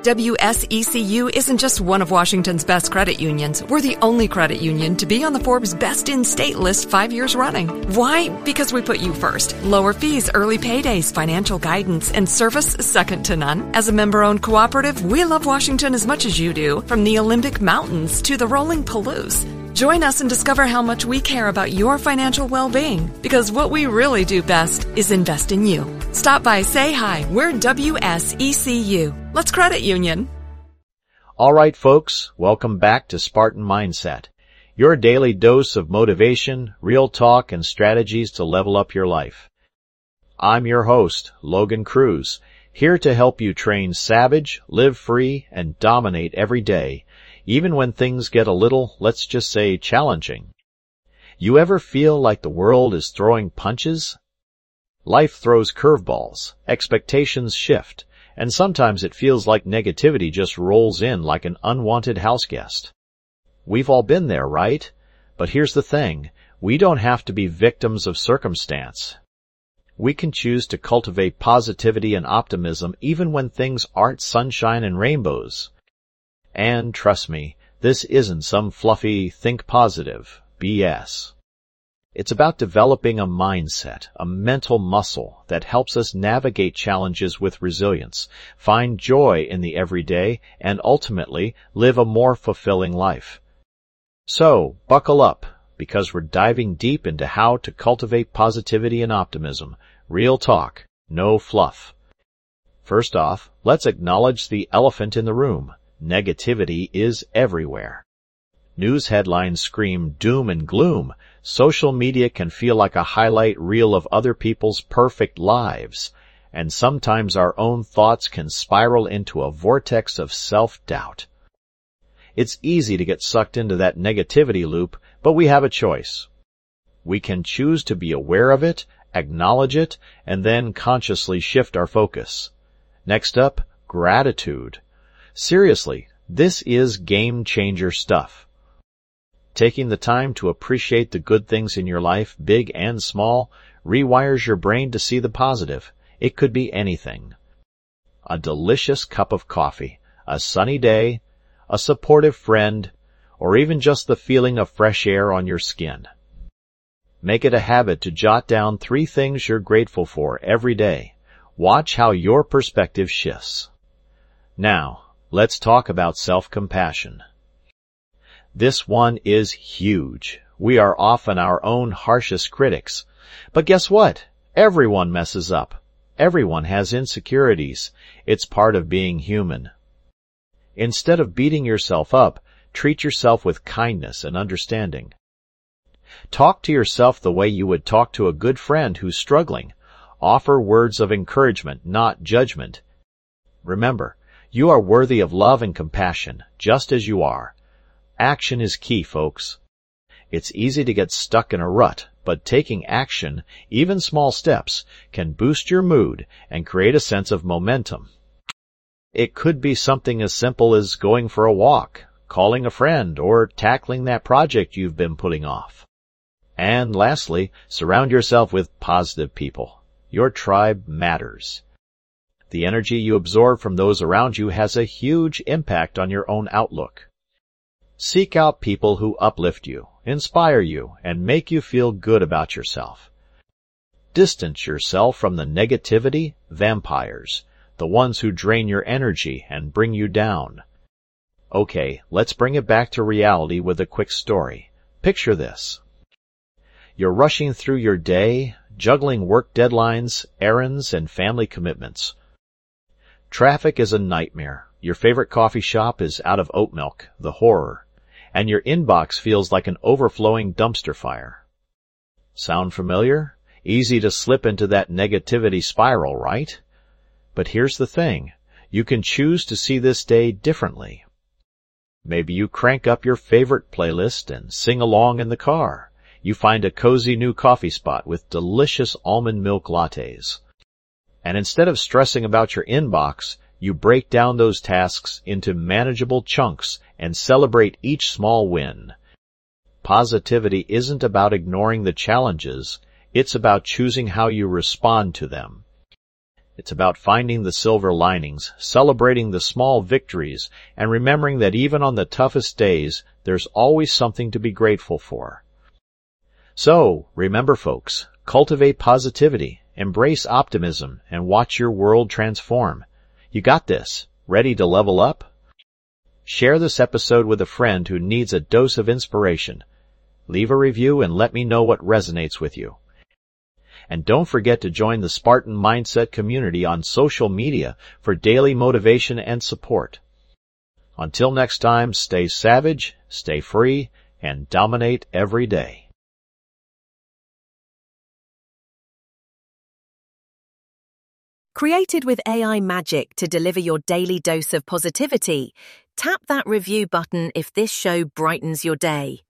WSECU isn't just one of Washington's best credit unions. We're the only credit union to be on the Forbes Best in State list 5 years running. Why? Because we put you first. Lower fees, early paydays, financial guidance, and service second to none. As a member-owned cooperative, we love Washington as much as you do, from the Olympic Mountains to the rolling Palouse. Join us and discover how much we care about your financial well-being, because what we really do best is invest in you. Stop by, say hi. We're WSECU. Let's credit union. All right, folks, welcome back to Spartan Mindset, your daily dose of motivation, real talk, and strategies to level up your life. I'm your host, Logan Cruz, here to help you train savage, live free, and dominate every day, even when things get a little, let's just say, challenging. You ever feel like the world is throwing punches? Life throws curveballs, expectations shift, and sometimes it feels like negativity just rolls in like an unwanted houseguest. We've all been there, right? But here's the thing, we don't have to be victims of circumstance. We can choose to cultivate positivity and optimism even when things aren't sunshine and rainbows. And trust me, this isn't some fluffy think positive BS. It's about developing a mindset, a mental muscle that helps us navigate challenges with resilience, find joy in the everyday, and ultimately live a more fulfilling life. So, buckle up, because we're diving deep into how to cultivate positivity and optimism. Real talk, no fluff. First off, let's acknowledge the elephant in the room. Negativity is everywhere. News headlines scream doom and gloom. Social media can feel like a highlight reel of other people's perfect lives. And sometimes our own thoughts can spiral into a vortex of self-doubt. It's easy to get sucked into that negativity loop, but we have a choice. We can choose to be aware of it, acknowledge it, and then consciously shift our focus. Next up, gratitude. Seriously, this is game-changer stuff. Taking the time to appreciate the good things in your life, big and small, rewires your brain to see the positive. It could be anything. A delicious cup of coffee, a sunny day, a supportive friend, or even just the feeling of fresh air on your skin. Make it a habit to jot down 3 things you're grateful for every day. Watch how your perspective shifts. Now, let's talk about self-compassion. This one is huge. We are often our own harshest critics. But guess what? Everyone messes up. Everyone has insecurities. It's part of being human. Instead of beating yourself up, treat yourself with kindness and understanding. Talk to yourself the way you would talk to a good friend who's struggling. Offer words of encouragement, not judgment. Remember, you are worthy of love and compassion, just as you are. Action is key, folks. It's easy to get stuck in a rut, but taking action, even small steps, can boost your mood and create a sense of momentum. It could be something as simple as going for a walk, calling a friend, or tackling that project you've been putting off. And lastly, surround yourself with positive people. Your tribe matters. The energy you absorb from those around you has a huge impact on your own outlook. Seek out people who uplift you, inspire you, and make you feel good about yourself. Distance yourself from the negativity vampires, the ones who drain your energy and bring you down. Okay, let's bring it back to reality with a quick story. Picture this. You're rushing through your day, juggling work deadlines, errands, and family commitments. Traffic is a nightmare. Your favorite coffee shop is out of oat milk, the horror, and your inbox feels like an overflowing dumpster fire. Sound familiar? Easy to slip into that negativity spiral, right? But here's the thing. You can choose to see this day differently. Maybe you crank up your favorite playlist and sing along in the car. You find a cozy new coffee spot with delicious almond milk lattes. And instead of stressing about your inbox, you break down those tasks into manageable chunks and celebrate each small win. Positivity isn't about ignoring the challenges, it's about choosing how you respond to them. It's about finding the silver linings, celebrating the small victories, and remembering that even on the toughest days, there's always something to be grateful for. So, remember folks, cultivate positivity, embrace optimism, and watch your world transform. You got this. Ready to level up? Share this episode with a friend who needs a dose of inspiration. Leave a review and let me know what resonates with you. And don't forget to join the Spartan Mindset community on social media for daily motivation and support. Until next time, stay savage, stay free, and dominate every day. Created with AI magic to deliver your daily dose of positivity, tap that review button if this show brightens your day.